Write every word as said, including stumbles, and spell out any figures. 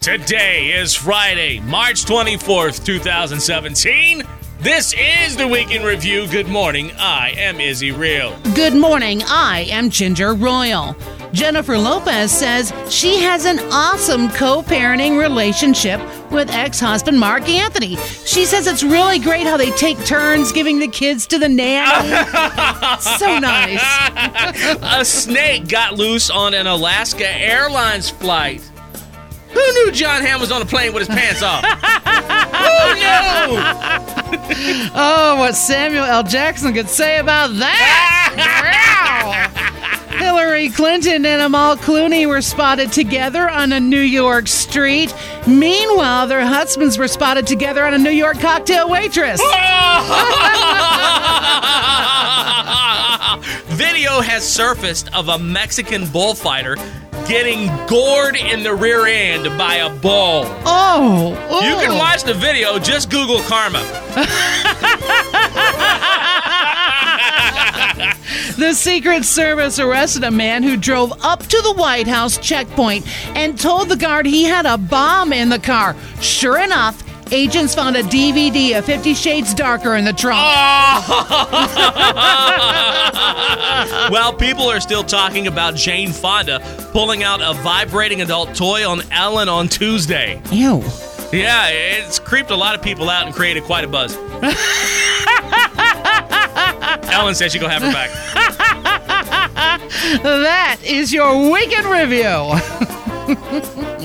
Today is Friday, March twenty-fourth, twenty seventeen. This is the Week in Review. Good morning. I am Izzy Real. Good morning. I am Ginger Royal. Jennifer Lopez says she has an awesome co-parenting relationship with ex-husband Mark Anthony. She says it's really great how they take turns giving the kids to the nanny. So nice. A snake got loose on an Alaska Airlines flight. Who knew John Hamm was on a plane with his pants off? Who knew? Oh, what Samuel L. Jackson could say about that. Hillary Clinton and Amal Clooney were spotted together on a New York street. Meanwhile, their husbands were spotted together on a New York cocktail waitress. Video has surfaced of a Mexican bullfighter getting gored in the rear end by a bull. Oh, oh. You can watch the video. Just Google karma. The Secret Service arrested a man who drove up to the White House checkpoint and told the guard he had a bomb in the car. Sure enough, agents found a D V D of Fifty Shades Darker in the trunk. Oh! Well, people are still talking about Jane Fonda pulling out a vibrating adult toy on Ellen on Tuesday. Ew. Yeah, it's creeped a lot of people out and created quite a buzz. Ellen said she's going to have her back. That is your Week in Review.